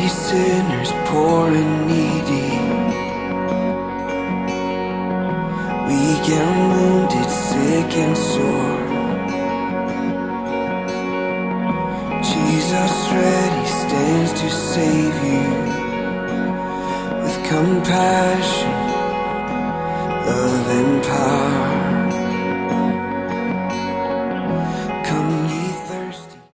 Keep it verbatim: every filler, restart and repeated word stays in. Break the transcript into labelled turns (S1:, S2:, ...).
S1: sinners, poor and needy, weak and wounded, sick and sore. Jesus ready stands to save you with compassion